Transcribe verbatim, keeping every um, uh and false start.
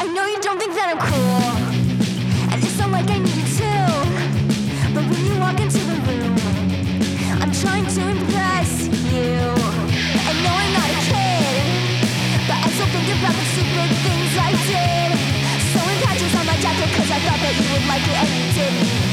I know you don't think that I'm cool, and it's not like I need you to. But when you walk into the room, I'm trying to impress you. And no, I'm not a kid, but I still think about the stupid things I did. Sewing patches on my jacket cause I thought that you would like it and you didn't.